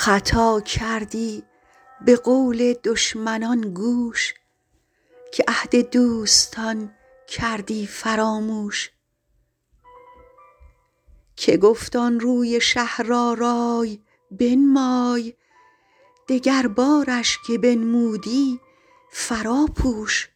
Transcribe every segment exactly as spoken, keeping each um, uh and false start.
خطا کردی به قول دشمنان گوش، که عهد دوستان کردی فراموش. که گفت آن روی شهرآرای بنمای، دگر بارش که بنمودی فراپوش.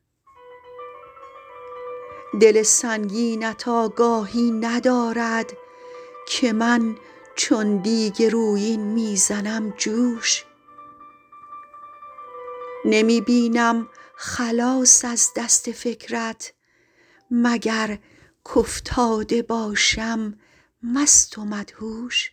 دل سنگینت آگاهی ندارد، که من چون دیگ رویین می زنم جوش. نمی بینم خلاص از دست فکرت، مگر کافتاده باشم مست و مدهوش.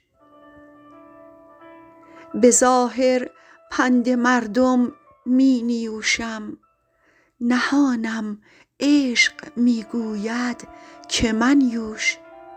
به ظاهر پند مردم می نیوشم، نهانم عشق می گوید که منیوش.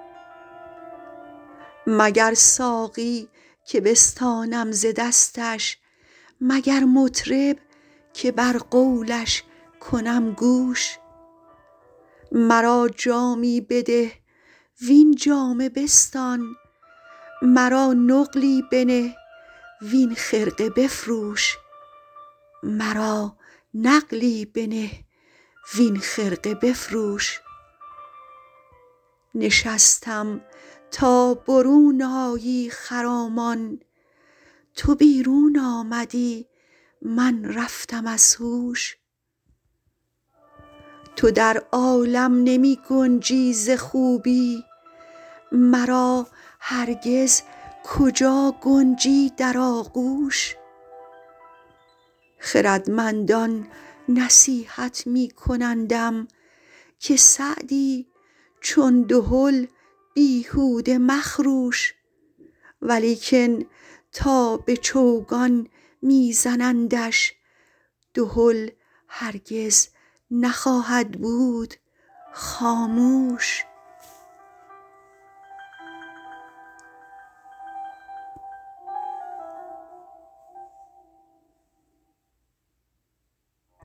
مگر ساقی که بستانم ز دستش، مگر مطرب که بر قولش کنم گوش. مرا جامی بده وین جام بستان، مرا نقلی بنه وین خرقه بفروش. مرا نقلی بنه وین خرقه بفروش. نشستم تا برون آیی خرامان، تو بیرون آمدی من رفتم از هوش. تو در عالم نمی گنجی ز خوبی، مرا هرگز کجا گنجی در آغوش. خردمندان نصیحت می کنندم، که سعدی چون دهل بیهوده مخروش. ولیکن تا به چوگان می زنندش، دهل هرگز نخواهد بود خاموش.